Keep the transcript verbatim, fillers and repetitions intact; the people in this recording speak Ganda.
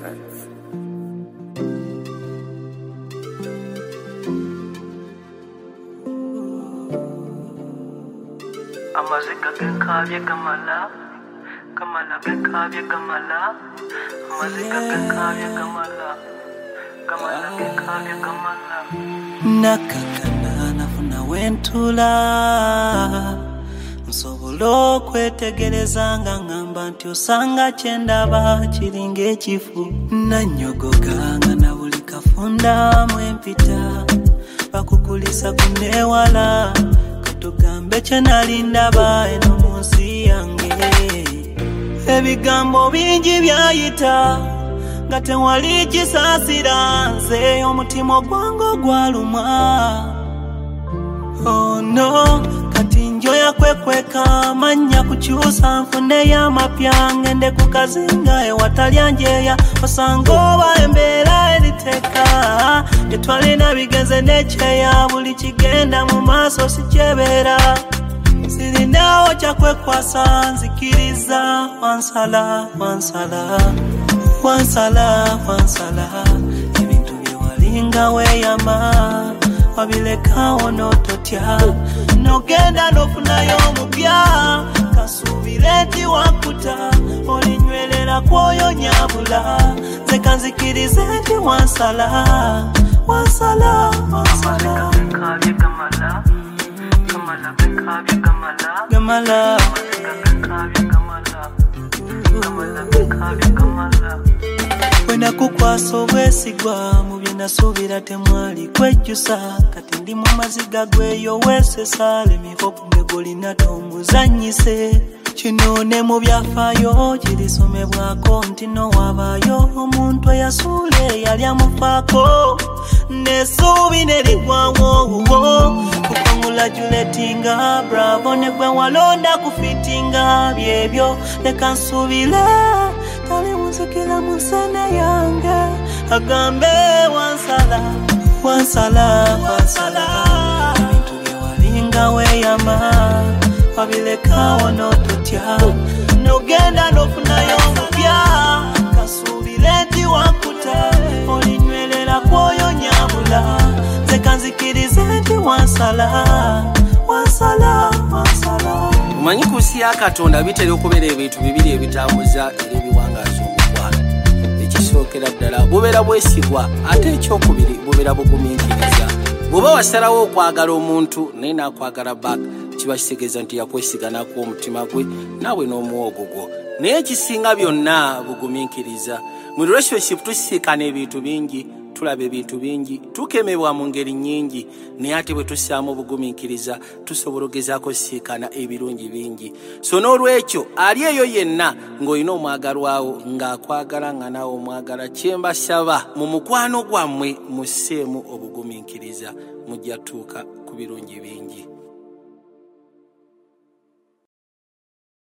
Records. Amazika genkabye gamala Gamala genkabye gamala Amazika genkabye gamala Gamala genkabye gamala Nakakana nafuna wentula nsobola okwetegereza nga ngamba nti osanga kyendaba kiringa ekifu nanyogoga nga na buli kafunda mwempita bakukulisa kunewala katugambe kyenalindaba eno mu nsi yange ebigambo bingi byayita nga tewali kisaasira nze omutima gwange gwaluma oh no kati njoya kwekweka amanya kukyusa nfune y'amapya ngende ku kazinga ewatalya njeya osanga oba embeera eriteka tetwalina bigenze n'ekyeya buli kigenda mu maaso sikyebeera sirinawo kyakwekwasa nzikiriza wansala wansala wansala wansala ebintu byewalinga weeyama wabilekawo n'ototya nogenda n'ofunayo omupya kasuubire nti wakuta olinywerera kwoyo nyabula nze kanzikirize nti wansala wansala wansala Genkabye gamala Gamala genkabye gamala gamala Genkabye gamala Gamala genkabye gamala wena kukwasa obwesigwa mu bye nasuubira temwali kwejjusa kati ndi mu maziga gweyo weesesa lemihopu megolina tomuzannyise kino ne mu byafaayo kirisomebwako nti nowabaayo omuntu eyasuule yali amufaako n'essuubi ne ligwawo kukongula juletinga bravo ne gwe walonda kufitinga byebyo leka nsuubire tali muzikira mu nsene yange agambe wansala wansala wansala ebintu byewalinga weeyama wabilekawo n'ototya nogenda n'ofunayo omupya kasuubire nti wakuta olinywerera kwoyo nyabula nze kanzikirize nti wansala wansala wansala Omanyi ku nsi ya Katonda bitera okubeera ebintu bibiri ebitambuza era ebiwangaaza omukwano. Ekisookera ddala bubeera bwesigwa ate ekyokubiri bubeera bugumiikiriza. Bw'oba wasalawo okwagala omuntu naye n'akwagala back kiba kitegeeza nti yakwesiganako omutima gwe naawe n'omuwogo gwo. Naye ekisinga byonna bugumiikiriza. Mu relationship tusisikana ebintu bingi, tulaba ebintu bingi, tukemebwa mu ngeri nnyingi, naye ate bwe tussaamu obugumiikiriza tusobola okugezaako osisikana ebirungi bingi. So n'olwekyo ali eyo yenna ng'olina omwagalwawo ng'akwagala nga naawe omwagala, kye mbasaba mu mukwano gwammwe musseemu obugumiikiriza, mujja tuuka ku birungi bingi.